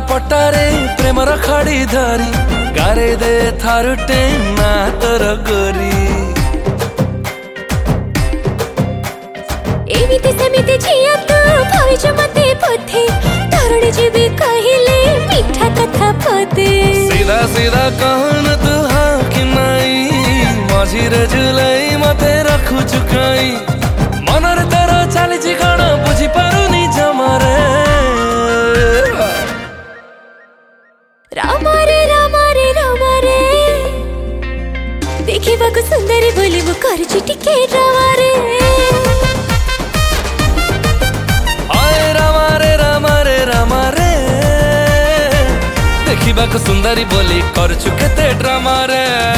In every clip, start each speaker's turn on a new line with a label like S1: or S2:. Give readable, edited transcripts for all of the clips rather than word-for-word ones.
S1: पट्टारे Premiere खड़ी धरी गारे दे थारु टेना तोर गोरी
S2: एमिति सेमिति झिया तू भइज मते पथे तरुणी जीवी कहिले मीठा कथा पते
S1: सीधा सीधा कहन तू हाँ कि नहीं मझिरे झुलाई मते रखु चुकाई मनर तर चालिछि कण बुझी पारुनी जमारे
S2: रामारे रामारे रामारे देखिबाकु सुंदरी बोली मु करछि टिके रामारे
S1: आए रामारे रामारे रामारे देखिबाकु सुंदरी बोली करछु केते ड्रामा रे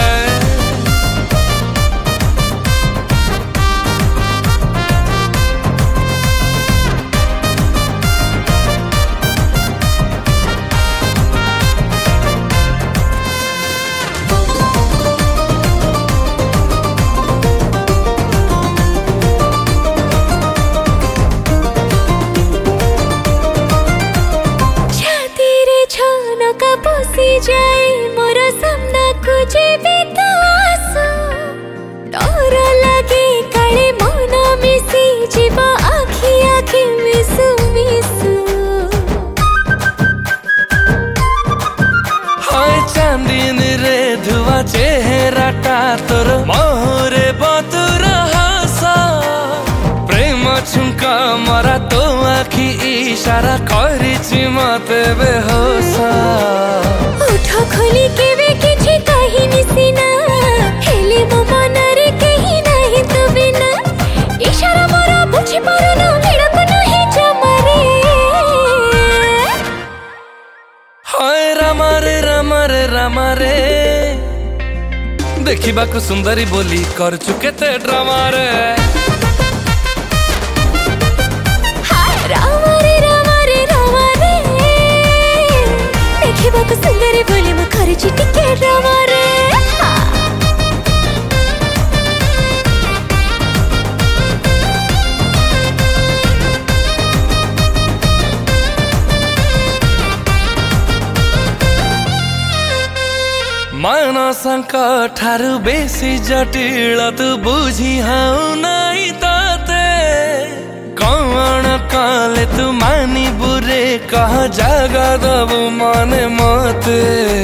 S2: जाए मोर सामना को जेबे तो आसो डर लगे काले मन मिसी जीवा आखी आखी मिसु मिसु
S1: हाय चांदीन रे धुआ चेहराटा तोर मोहरे बतुर हासा प्रेम छुंका मरा तो आखी इशारा करिछि मते बेहोसा
S2: उठो खोली केवे किछि कहिनी सिना हेले मो मनरे केही नाही तो बिना इशारा मोरा बुझी पारनो भिड़को नाही जमारे
S1: हाय रामारे रामारे रामारे देखिबाकु सुंदरी बोली करछु केते ड्रामा रे
S2: सुंदरी बोली मु करछि टिके ड्रामा रे
S1: मानसंक ठारु बेसी जटिल तू बुझी हाउ नाई ताते कौन काले तू मानी बुरे कह जागा दबु माने मते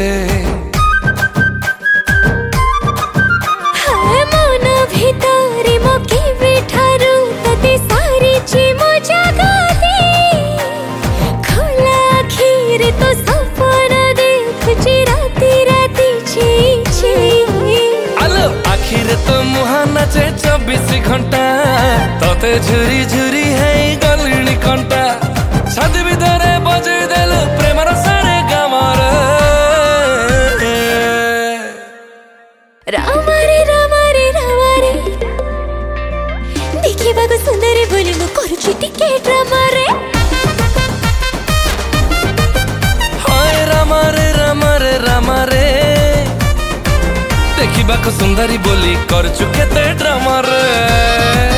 S2: मन भितरे मो केवे ठारु तते सारी छि मो जागा दे खोला आखिर तो सपना देखछि राती राती छि छि
S1: आलो आखिर तो मुहाना चे 24 घंटा तते झुरी झुरी है गलिनी कंटा छाती भितरे बजे देलु प्रेमर सारे गामर
S2: रामारे रामारे रामारे देखिबाकु सुंदरी बोली मु करछि टिके ड्रामा रे
S1: हाय रामारे रामारे रामारे देखिबाकु सुंदरी बोली करछु केते ड्रामा रे।